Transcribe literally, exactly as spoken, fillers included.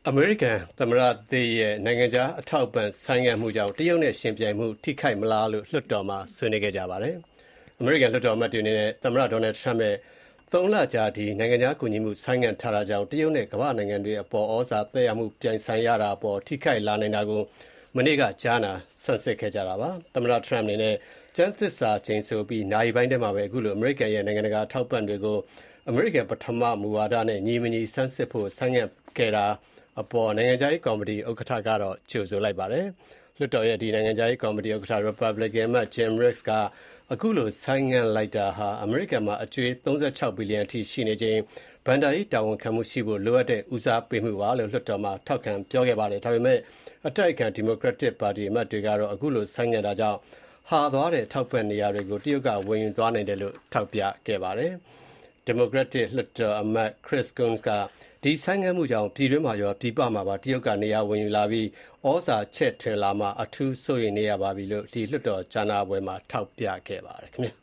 အမေရိကန်သမ္မတသစ်ရဲ့နိုင်ငံခြားအထောက်အပံ့ဆိုင်းငံ့မှုကြောင့်တရုတ်နဲ့ယှဉ်ပြိုင်မှုထိခိုက်မလားလို့လွှတ်တော်မှာဆွေးနွေးခဲ့ကြပါတယ်။အမေရိကန်လွှတ်တော်အမတ်တွေအနေနဲ့သမ္မတ Donald Trump ရဲ့သုံးလကြာဒီနိုင်ငံခြားကူညီမှုဆိုင်းငံ့ထားတာကြောင့်တရုတ်နဲ့ကမ္ဘာ့နိုင်ငံတွေအပေါ်ဩဇာသက်ရောက်မှုပြိုင်ဆိုင်ရတာအပေါ်ထိခိုက်လာနိုင်တာကိုမနေ့ကကြားနာဆန်းစစ်ခဲ့ကြတာပါ။သမ္မတ Trump အနေနဲ့ကျမ်းသစ္စာကျိန်ဆိုပြီးနာရီပိုင်းထဲမှာပဲအခုလိုအမေရိကန်ရဲ့နိုင်ငံတကာအထောက်အပံ့တွေကိုအမေရိကန်ပထမမူဝါဒနဲ့ညီမညီဆန်းစစ်ဖို့ဆိုင်းငံ့ခဲ့တာအပေါ်နိုင်ငံခြားရေးကော်မတီဥက္ကဋ္ဌကတော့ကြိုဆိုလိုက်ပါတယ်။လွှတ်တော်ရဲ့ဒီနိုင်ငံခြားရေးကော်မတီဥက္ကဋ္ဌ Republican အမတ် Jim Ricks ကအခုလိုဆိုင်းငံ့လိုက်တာဟာအမေရိကန်မှာအကြွေးသုံးဆယ့်ခြောက်ဘီလီယံအထိရှိနေချိန်ဘဏ္ဍာရေးတာဝန်ခံမှုရှိဖို့လိုအပ်တဲ့ဦးစားပေးမှုပါလို့လွှတ်တော်မှာထောက်ခံပြောခဲ့ပါတယ်။ဒါပေမဲ့အတိုက်အခံ Democratic Party အမတ်တွေကတော့အခုလိုဆိုင်းငံ့တာကြောင့်ဟာသွားတဲ့ထောက်ပံ့နေရာတွေကိုတရုတ်ကဝင်ယူသွားနိုင်တယ်လို့ထောက်ပြခဲ့ပါတယ်။ Democratic လွှတ်တော်အမတ် Chris Coons ကဒီဆိုင်းငံ့မှုကြောင့်ပြည်တွင်းမှာရောပြည်ပမှာပါတရုတ်ကနေရာဝင်ယူလာပြီးဩဇာချဲ့ထွင်လာမှာအထူးစိုးရိမ်နေရပါပြီလို့ဒီလွှတ်တော်ကြားနာပွဲမှာထောက်ပြခဲ့ပါတယ်ခင်ဗျာ